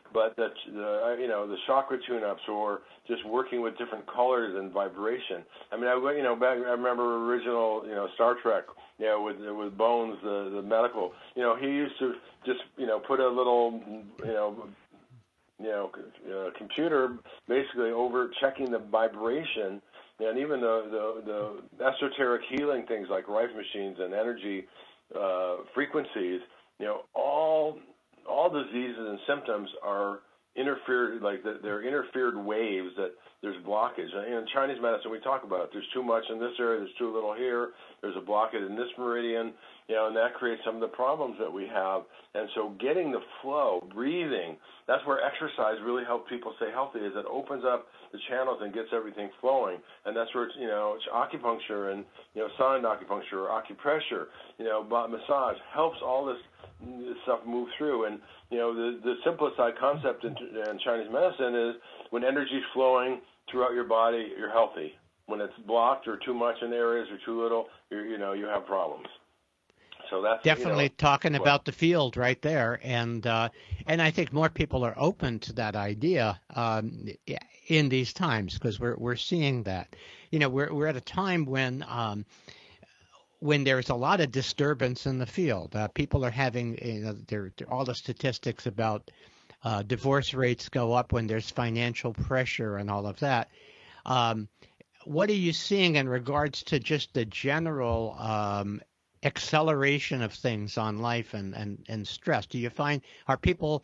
[SPEAKER 3] but the, the you know the chakra tune-ups or just working with different colors and vibration. I mean, I you know back I remember original you know Star Trek, you know with with Bones the the medical. You know he used to just you know put a little you know you know uh, computer basically over checking the vibration. And even the, the, the esoteric healing things like Rife machines and energy uh, frequencies, you know, all all diseases and symptoms are interfered, like the, they're interfered waves that there's blockage. And in Chinese medicine, we talk about it. There's too much in this area, there's too little here, there's a blockage in this meridian, you know, and that creates some of the problems that we have. And so getting the flow, breathing, that's where exercise really helps people stay healthy, is it opens up the channels and gets everything flowing. And that's where, it's, you know, it's acupuncture and, you know, sound acupuncture or acupressure, you know, massage helps all this stuff move through. And, you know, the, the simplified concept in, in Chinese medicine is when energy's flowing throughout your body, you're healthy. When it's blocked or too much in areas or too little, you're, you know, you have problems. So that's
[SPEAKER 2] definitely
[SPEAKER 3] you know,
[SPEAKER 2] talking
[SPEAKER 3] well,
[SPEAKER 2] about the field right there, and uh, and I think more people are open to that idea um, in these times because we're we're seeing that. You know, we're we're at a time when um, when there's a lot of disturbance in the field. Uh, people are having you know, they're, they're, all the statistics about uh, divorce rates go up when there's financial pressure and all of that. Um, what are you seeing in regards to just the general um, acceleration of things on life and, and, and stress? Do you find, are people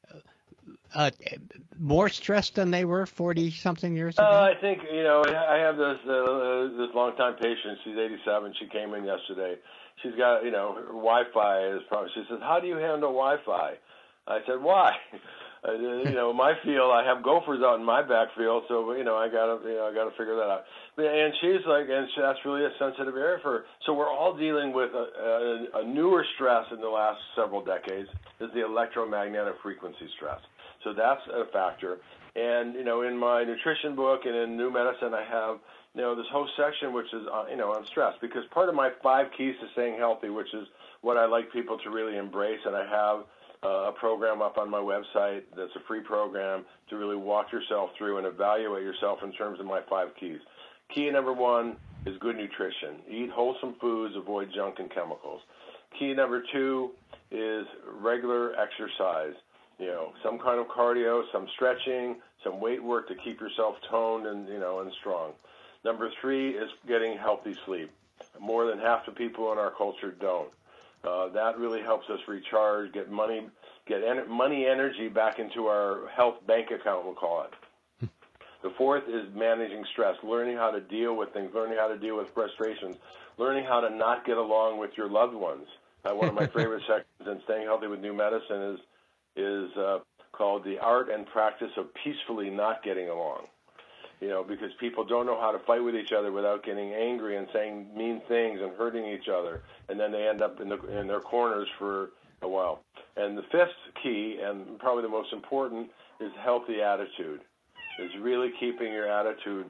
[SPEAKER 2] uh, more stressed than they were forty-something years ago?
[SPEAKER 3] Uh, I think, you know, I have this uh, this longtime patient. She's eighty-seven. She came in yesterday. She's got, you know, her Wi-Fi is probably, she says, how do you handle Wi-Fi? I said, why? Uh, you know, my field, I have gophers out in my backfield, so you know, I gotta, you know, I gotta figure that out. And she's like, and she, that's really a sensitive area for her. So we're all dealing with a, a, a newer stress in the last several decades is the electromagnetic frequency stress. So that's a factor. And you know, in my nutrition book and in New Medicine, I have you know this whole section which is uh, you know on stress, because part of my five keys to staying healthy, which is what I like people to really embrace, and I have Uh, a program up on my website that's a free program to really walk yourself through and evaluate yourself in terms of my five keys. Key number one is good nutrition. Eat wholesome foods, avoid junk and chemicals. Key number two is regular exercise. You know, some kind of cardio, some stretching, some weight work to keep yourself toned and, you know, and strong. Number three is getting healthy sleep. More than half the people in our culture don't. Uh, that really helps us recharge, get money, get en- money energy back into our health bank account, we'll call it. The fourth is managing stress, learning how to deal with things, learning how to deal with frustrations, learning how to not get along with your loved ones. Uh, one of my favorite sections in Staying Healthy with New Medicine is is uh, called The Art and Practice of Peacefully Not Getting Along. You know, because people don't know how to fight with each other without getting angry and saying mean things and hurting each other, and then they end up in, the, in their corners for a while. And the fifth key, and probably the most important, is healthy attitude. Is really keeping your attitude,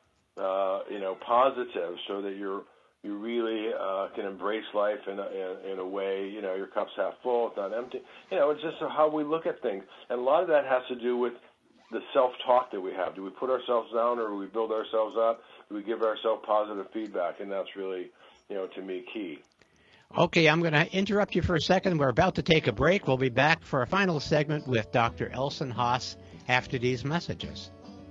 [SPEAKER 3] uh, you know, positive, so that you're you really uh, can embrace life in a, in, in a way. You know, your cup's half full, it's not empty. You know, it's just how we look at things, and a lot of that has to do with the self-talk that we have. Do we put ourselves down, or do we build ourselves up? Do we give ourselves positive feedback? And that's really, you know, to me, key.
[SPEAKER 2] Okay, I'm going to interrupt you for a second. We're about to take a break. We'll be back for a final segment with Doctor Elson Haas after these messages.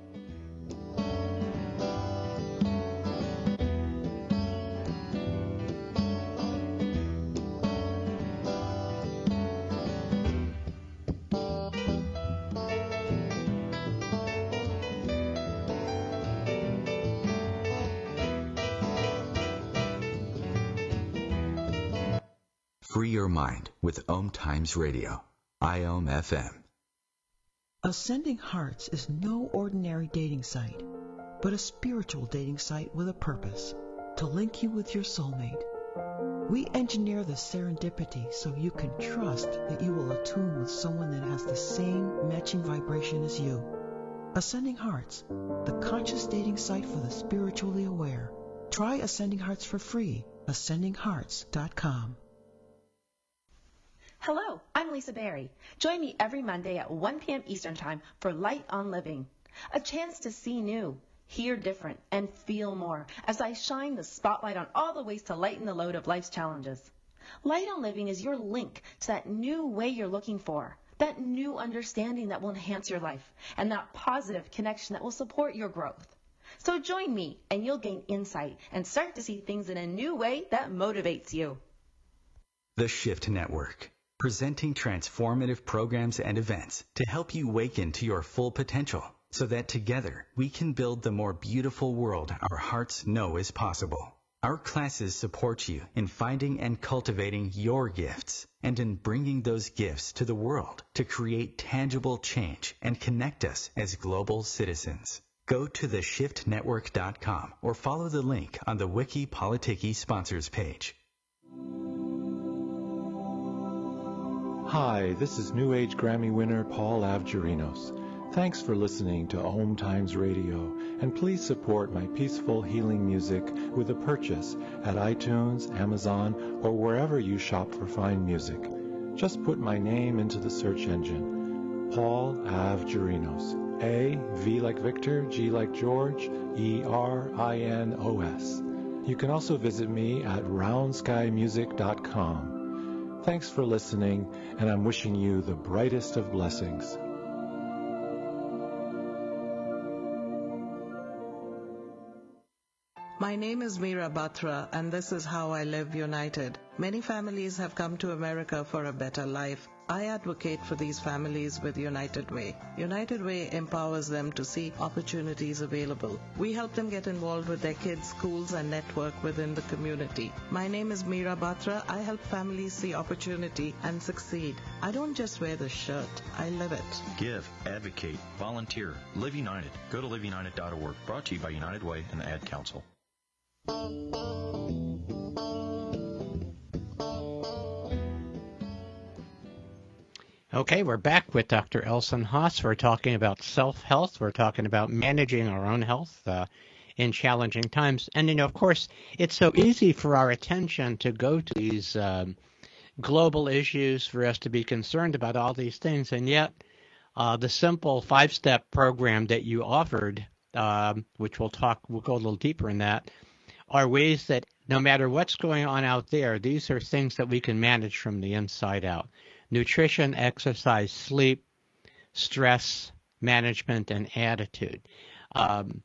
[SPEAKER 1] Free your mind with Om Times Radio, I O M F M.
[SPEAKER 8] Ascending Hearts is no ordinary dating site, but a spiritual dating site with a purpose, to link you with your soulmate. We engineer the serendipity so you can trust that you will attune with someone that has the same matching vibration as you. Ascending Hearts, the conscious dating site for the spiritually aware. Try Ascending Hearts for free, ascending hearts dot com.
[SPEAKER 9] Hello, I'm Lisa Berry. Join me every Monday at one p.m. Eastern Time for Light on Living, a chance to see new, hear different, and feel more as I shine the spotlight on all the ways to lighten the load of life's challenges. Light on Living is your link to that new way you're looking for, that new understanding that will enhance your life, and that positive connection that will support your growth. So join me, and you'll gain insight and start to see things in a new way that motivates you.
[SPEAKER 1] The Shift Network, presenting transformative programs and events to help you wake into your full potential so that together we can build the more beautiful world our hearts know is possible. Our classes support you in finding and cultivating your gifts and in bringing those gifts to the world to create tangible change and connect us as global citizens. Go to the shift network dot com or follow the link on the Wiki Politiki sponsors page.
[SPEAKER 10] Hi, this is New Age Grammy winner Paul Avgerinos. Thanks for listening to Om Times Radio, and please support my peaceful healing music with a purchase at iTunes, Amazon, or wherever you shop for fine music. Just put my name into the search engine, Paul Avgerinos. A, V like Victor, G like George, E R I N O S. You can also visit me at round sky music dot com. Thanks for listening, and I'm wishing you the brightest of blessings.
[SPEAKER 11] My name is Meera Batra, and this is How I Live United. Many families have come to America for a better life. I advocate for these families with United Way. United Way empowers them to see opportunities available. We help them get involved with their kids' schools and network within the community. My name is Meera Batra. I help families see opportunity and succeed. I don't just wear the shirt, I live it.
[SPEAKER 12] Give, advocate, volunteer. Live United. Go to live united dot org. Brought to you by United Way and the Ad Council.
[SPEAKER 2] Okay, we're back with Doctor Elson Haas. We're talking about self-health. We're talking about managing our own health uh, in challenging times. And, you know, of course, it's so easy for our attention to go to these um, global issues, for us to be concerned about all these things. And yet, uh, the simple five-step program that you offered, um, which we'll talk, we'll go a little deeper in that, are ways that no matter what's going on out there, these are things that we can manage from the inside out. Nutrition, exercise, sleep, stress management, and attitude. Um,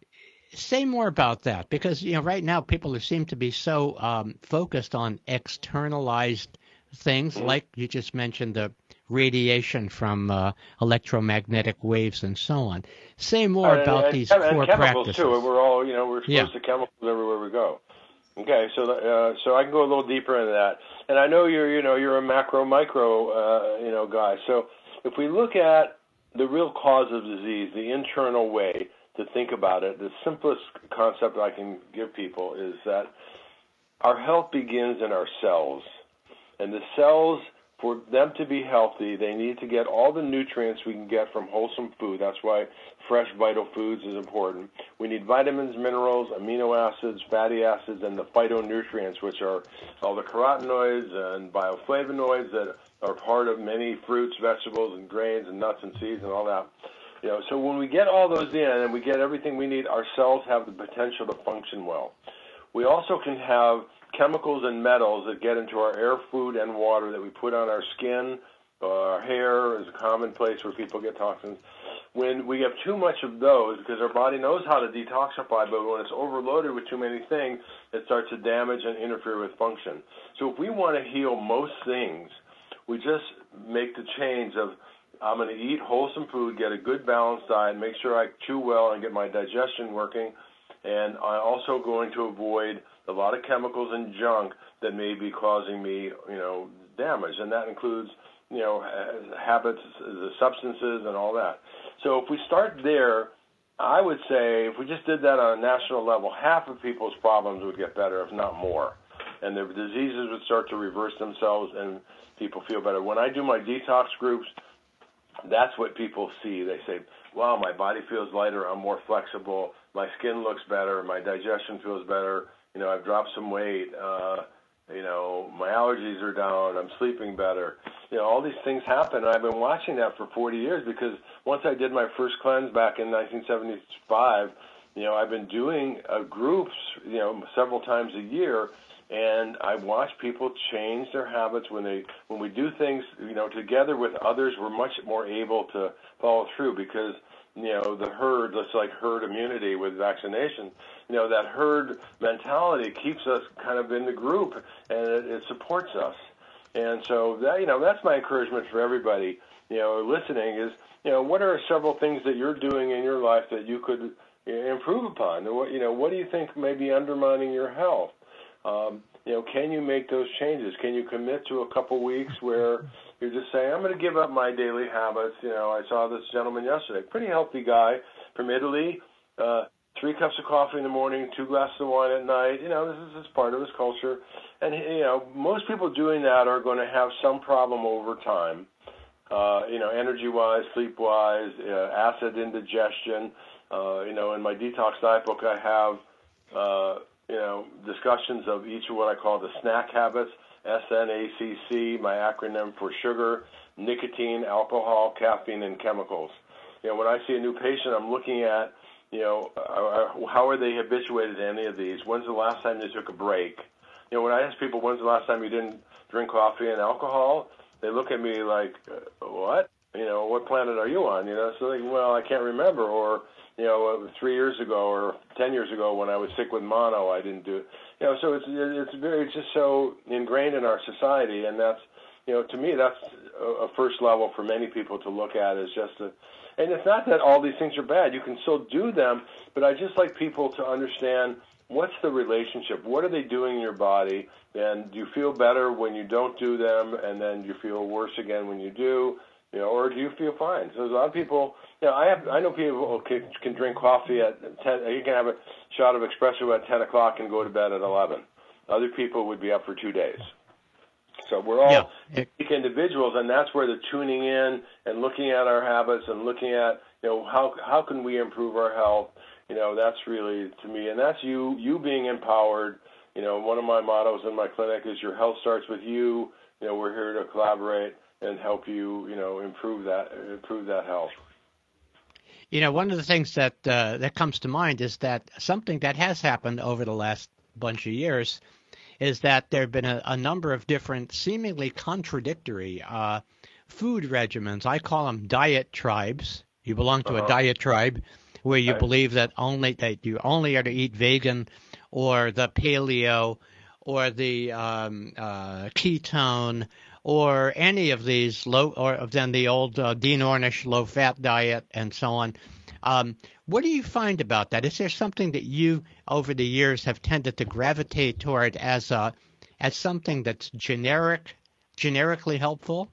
[SPEAKER 2] say more about that, because you know right now people seem to be so um, focused on externalized things, like you just mentioned, the radiation from uh, electromagnetic waves and so on. Say more
[SPEAKER 3] and,
[SPEAKER 2] about
[SPEAKER 3] and,
[SPEAKER 2] these
[SPEAKER 3] and,
[SPEAKER 2] core
[SPEAKER 3] and chemicals
[SPEAKER 2] practices.
[SPEAKER 3] too. We're all, you know, we're exposed
[SPEAKER 2] yeah.
[SPEAKER 3] to chemicals everywhere we go. Okay, so uh, so I can go a little deeper into that. And I know you're, you know, you're a macro micro, uh, you know, guy. So if we look at the real cause of disease, the internal way to think about it, the simplest concept I can give people is that our health begins in our cells. And the cells, for them to be healthy, they need to get all the nutrients we can get from wholesome food. That's why fresh, vital foods is important. We need vitamins, minerals, amino acids, fatty acids, and the phytonutrients, which are all the carotenoids and bioflavonoids that are part of many fruits, vegetables, and grains and nuts and seeds and all that. You know, so when we get all those in and we get everything we need, our cells have the potential to function well. We also can have chemicals and metals that get into our air, food, and water that we put on our skin. Uh, our hair is a common place where people get toxins. When we have too much of those, because our body knows how to detoxify, but when it's overloaded with too many things, it starts to damage and interfere with function. So if we want to heal most things, we just make the change of, I'm going to eat wholesome food, get a good balanced diet, make sure I chew well and get my digestion working, and I'm also going to avoid a lot of chemicals and junk that may be causing me, you know, damage, and that includes, you know, habits, the substances, and all that. So if we start there, I would say if we just did that on a national level, half of people's problems would get better, if not more, and their diseases would start to reverse themselves, and people feel better. When I do my detox groups, that's what people see. They say, wow, my body feels lighter, I'm more flexible, my skin looks better, my digestion feels better, you know, I've dropped some weight, uh, you know, my allergies are down, I'm sleeping better. you know, all these things happen. And I've been watching that for forty years because once I did my first cleanse back in nineteen seventy-five, you know, I've been doing uh, groups, you know, several times a year, and I watch people change their habits when they when we do things, you know, together with others. We're much more able to follow through because, you know, the herd, let's like herd immunity with vaccination, you know, that herd mentality keeps us kind of in the group, and it, it supports us. And so that, you know, that's my encouragement for everybody, you know, listening is, you know, what are several things that you're doing in your life that you could improve upon? What, you know, what do you think may be undermining your health? Um, you know, can you make those changes? Can you commit to a couple weeks where you're just saying, I'm going to give up my daily habits? You know, I saw this gentleman yesterday, pretty healthy guy from Italy, uh, three cups of coffee in the morning, two glasses of wine at night. You know, this is just part of his culture. And, you know, most people doing that are going to have some problem over time, uh, you know, energy-wise, sleep-wise, uh, acid indigestion. Uh, you know, in my detox diet book, I have, uh, you know, discussions of each of what I call the snack habits, S N A C C, my acronym for sugar, nicotine, alcohol, caffeine, and chemicals. You know, when I see a new patient, I'm looking at, you know, uh, how are they habituated to any of these? When's the last time they took a break? You know, when I ask people, when's the last time you didn't drink coffee and alcohol, they look at me like, uh, what? You know, what planet are you on? You know, so like, well, I can't remember. Or, you know, three years ago or ten years ago when I was sick with mono, I didn't do it. You know, so it's it's very it's just so ingrained in our society, and that's, you know, to me that's a first level for many people to look at is just a, and it's not that all these things are bad. You can still do them, but I just like people to understand what's the relationship. What are they doing in your body? And do you feel better when you don't do them, and then do you feel worse again when you do? You know, or do you feel fine? So there's a lot of people. You know, I have I know people who can, can drink coffee at ten. You can have a shot of espresso at ten o'clock and go to bed at eleven. Other people would be up for two days. So we're all yeah. unique individuals, and that's where the tuning in and looking at our habits and looking at, you know, how how can we improve our health. You know, that's really to me, and that's you you being empowered. You know, one of my mottos in my clinic is your health starts with you. You know, we're here to collaborate and help you, you know, improve that improve that health.
[SPEAKER 2] You know, one of the things that uh, that comes to mind is that something that has happened over the last bunch of years is that there have been a, a number of different seemingly contradictory uh, food regimens. I call them diet tribes. You belong to uh-huh. a diet tribe where you right. believe that only that you only are to eat vegan or the paleo or the um, uh, ketone or any of these low, or then the old uh, Dean Ornish low-fat diet and so on. Um, what do you find about that? Is there something that you, over the years, have tended to gravitate toward as a, as something that's generic, generically helpful?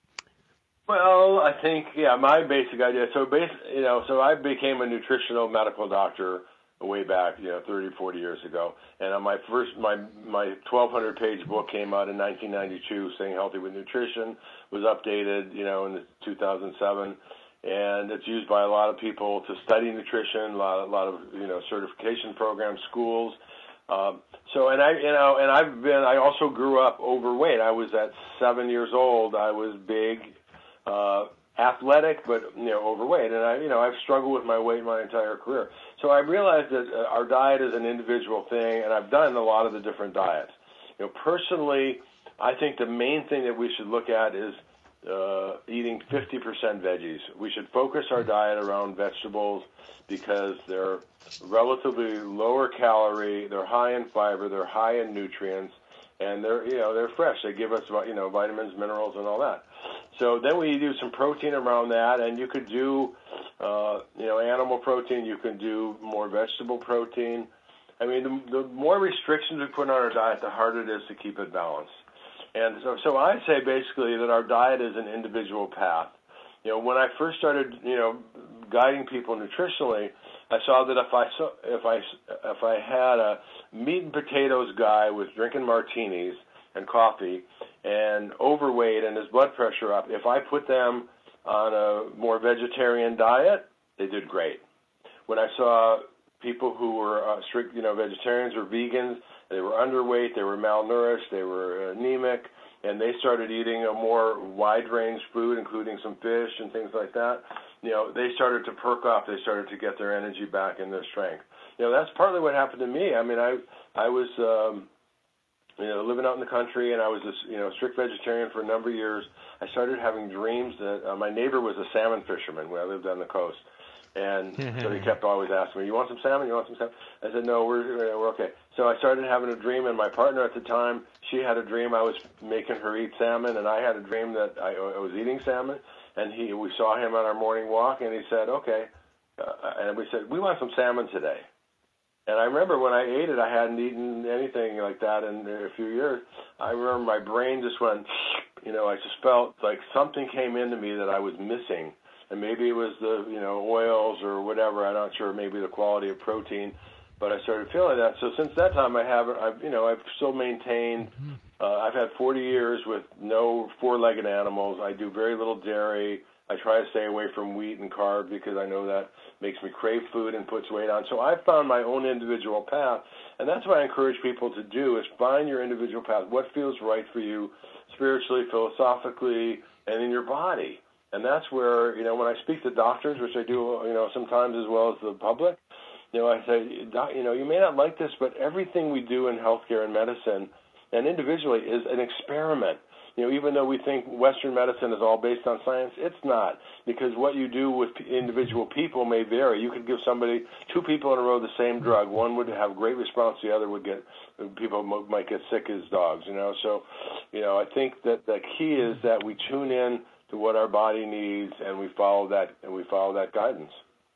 [SPEAKER 3] Well, I think, yeah, my basic idea. So, base, you know, so I became a nutritional medical doctor way back, you know, thirty, forty years ago. And on my first, my my twelve hundred page book came out in nineteen ninety-two, Staying Healthy with Nutrition, was updated, you know, in two thousand seven. And it's used by a lot of people to study nutrition, a lot, a lot of, you know, certification programs, schools. Um, so, and I, you know, and I've been, I also grew up overweight. I was at seven years old. I was big, uh, athletic, but, you know, overweight. And I, you know, I've struggled with my weight my entire career. So I realized that uh, our diet is an individual thing, and I've done a lot of the different diets. You know, personally, I think the main thing that we should look at is uh, eating fifty percent veggies. We should focus our diet around vegetables because they're relatively lower calorie, they're high in fiber, they're high in nutrients, and they're, you know, they're fresh. They give us, you know, vitamins, minerals, and all that. So then we do some protein around that, and you could do, uh, you know, animal protein. You can do more vegetable protein. I mean, the, the more restrictions we put on our diet, the harder it is to keep it balanced. And so, so I'd say basically that our diet is an individual path. You know, when I first started, you know, guiding people nutritionally, I saw that if I saw, if I if I had a meat and potatoes guy with drinking martinis and coffee and overweight and his blood pressure up, if I put them on a more vegetarian diet, they did great. When I saw people who were uh, strict, you know, vegetarians or vegans, they were underweight, they were malnourished, they were anemic, and they started eating a more wide-range food, including some fish and things like that, you know, they started to perk up. They started to get their energy back and their strength. You know, that's partly what happened to me. I mean, I I was, um, you know, living out in the country, and I was a, you know, strict vegetarian for a number of years. I started having dreams that uh, my neighbor was a salmon fisherman when I lived on the coast. And so he kept always asking me, you want some salmon? You want some salmon? I said, no, we're, we're okay. So I started having a dream, and my partner at the time, she had a dream I was making her eat salmon, and I had a dream that I, I was eating salmon. And he, we saw him on our morning walk, and he said, okay. Uh, and we said, we want some salmon today. And I remember when I ate it, I hadn't eaten anything like that in a few years. I remember my brain just went, you know, I just felt like something came into me that I was missing. And maybe it was the, you know, oils or whatever. I'm not sure. Maybe the quality of protein, but I started feeling that. So since that time, I haven't. I've, you know, I've still maintained. Uh, I've had forty years with no four-legged animals. I do very little dairy. I try to stay away from wheat and carb because I know that makes me crave food and puts weight on. So I've found my own individual path, and that's what I encourage people to do: is find your individual path. What feels right for you, spiritually, philosophically, and in your body. And that's where, you know, when I speak to doctors, which I do, you know, sometimes as well as the public, you know, I say, you know, you may not like this, but everything we do in healthcare and medicine and individually is an experiment. You know, even though we think Western medicine is all based on science, it's not, because what you do with individual people may vary. You could give somebody, two people in a row, the same drug. One would have great response, the other would get, people might get sick as dogs, you know. So, you know, I think that the key is that we tune in to what our body needs, and we follow that, and we follow that guidance.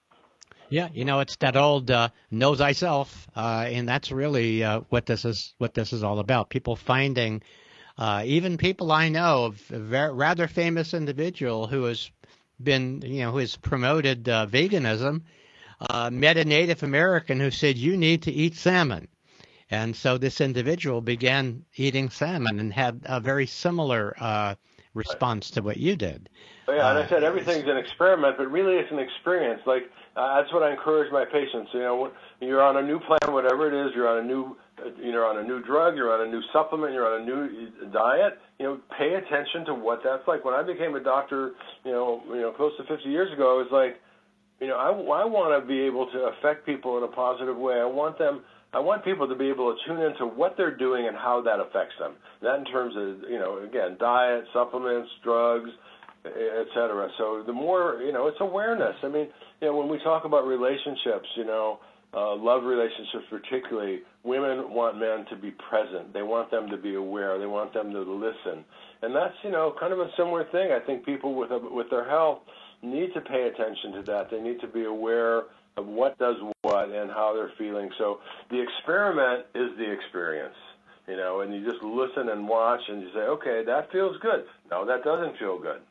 [SPEAKER 2] Yeah, you know, it's that old uh, know thyself, uh, and that's really uh, what this is. What this is all about. People finding, uh, even people I know, of a very, rather famous individual who has been, you know, who has promoted uh, veganism, uh, met a Native American who said, "You need to eat salmon," and so this individual began eating salmon and had a very similar Uh, response to what you did.
[SPEAKER 3] Yeah, and I said everything's an experiment, but really it's an experience. Like, uh, that's what I encourage my patients. You know, you're on a new plan, whatever it is, you're on a new, you're on a new drug, you're on a new supplement, you're on a new diet. You know, pay attention to what that's like. When I became a doctor, you know, you know, close to fifty years ago, it was like, you know, I, I want to be able to affect people in a positive way. I want them. I want people to be able to tune into what they're doing and how that affects them. That in terms of, you know, again, diet, supplements, drugs, et cetera. So the more, you know, it's awareness. I mean, you know, when we talk about relationships, you know, uh, love relationships particularly, women want men to be present. They want them to be aware. They want them to listen. And that's, you know, kind of a similar thing. I think people with a, with their health need to pay attention to that. They need to be aware of what does what and how they're feeling. So the experiment is the experience, you know, and you just listen and watch and you say, okay, that feels good. No, that doesn't feel good.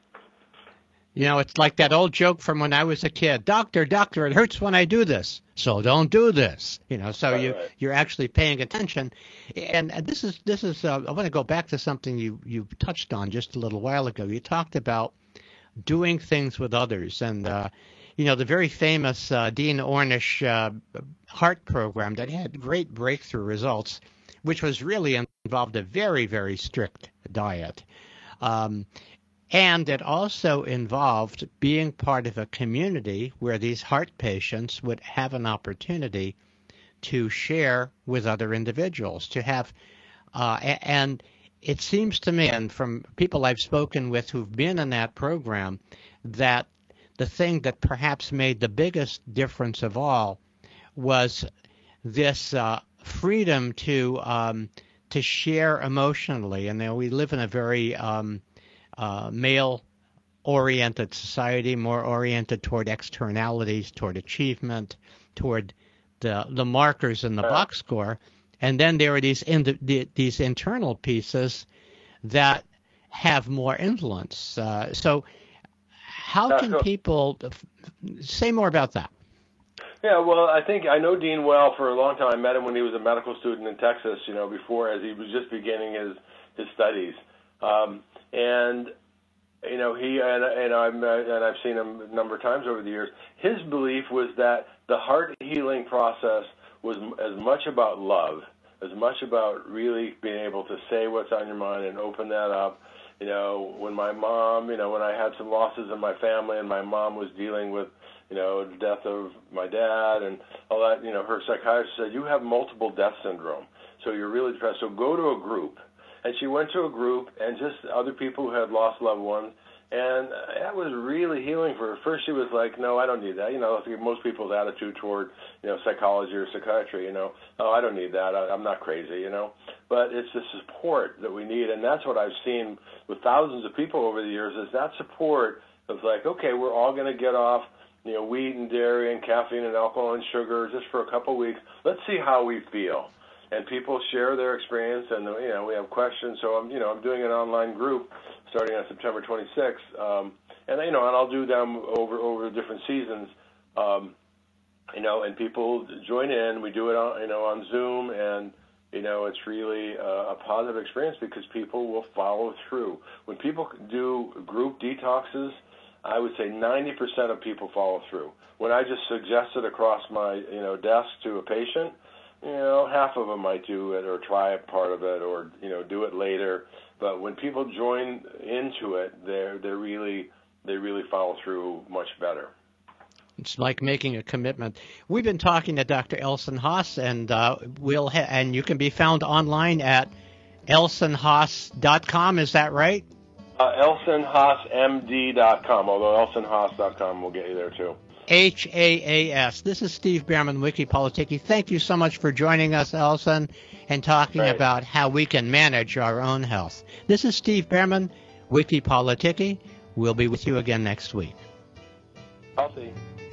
[SPEAKER 2] You know, it's like that old joke from when I was a kid. Doctor, doctor, it hurts when I do this, so don't do this. You know, so right, you, right. you're actually paying attention. And this is, this is. Uh, I want to go back to something you, you touched on just a little while ago. You talked about doing things with others. And, uh, you know, the very famous uh, Dean Ornish uh, heart program that had great breakthrough results, which was really involved a very, very strict diet. Um, and it also involved being part of a community where these heart patients would have an opportunity to share with other individuals, to have, uh, and it seems to me, and from people I've spoken with who've been in that program, that the thing that perhaps made the biggest difference of all was this uh, freedom to um, to share emotionally. And you know, we live in a very um, uh, male-oriented society, more oriented toward externalities, toward achievement, toward the the markers in the box score. And then there are these in, the, these internal pieces that have more influence. Uh, so how can people say more about that?
[SPEAKER 3] Yeah, well, I think I know Dean well for a long time. I met him when he was a medical student in Texas, you know, before, as he was just beginning his his studies. Um, and you know, he and and I'm uh, and I've seen him a number of times over the years. His belief was that the heart healing process was as much about love as much about really being able to say what's on your mind and open that up. You know, when my mom, you know, when I had some losses in my family and my mom was dealing with, you know, the death of my dad and all that, you know, her psychiatrist said, you have multiple death syndrome, so you're really depressed. So go to a group. And she went to a group and just other people who had lost loved ones. And that was really healing for her. First, she was like, no, I don't need that. You know, that's most people's attitude toward, you know, psychology or psychiatry, you know, oh, I don't need that. I, I'm not crazy, you know. But it's the support that we need. And that's what I've seen with thousands of people over the years is that support of like, okay, we're all going to get off, you know, wheat and dairy and caffeine and alcohol and sugar just for a couple of weeks. Let's see how we feel. And people share their experience, and you know we have questions. So I'm, you know, I'm doing an online group starting on September twenty-sixth, um, and you know, and I'll do them over over different seasons, um, you know, and people join in. We do it on, you know, on Zoom, and you know, it's really a, a positive experience because people will follow through. When people do group detoxes, I would say ninety percent of people follow through. When I just suggest it across my, you know, desk to a patient, you know, half of them might do it or try a part of it or, you know, do it later. But when people join into it, they're, they're really, they really follow through much better.
[SPEAKER 2] It's like making a commitment. We've been talking to Doctor Elson Haas, and uh, we'll ha- and you can be found online at elson haas dot com. Is that right?
[SPEAKER 3] Uh, elson haas m d dot com, although elson haas dot com will get you there too.
[SPEAKER 2] H A A S. This is Steve Behrman, Wiki Politicki. Thank you so much for joining us, Elson, and talking
[SPEAKER 3] Great.
[SPEAKER 2] about how we can manage our own health. This is Steve Behrman, Wiki Politicki. We'll be with you again next week.
[SPEAKER 3] I'll see.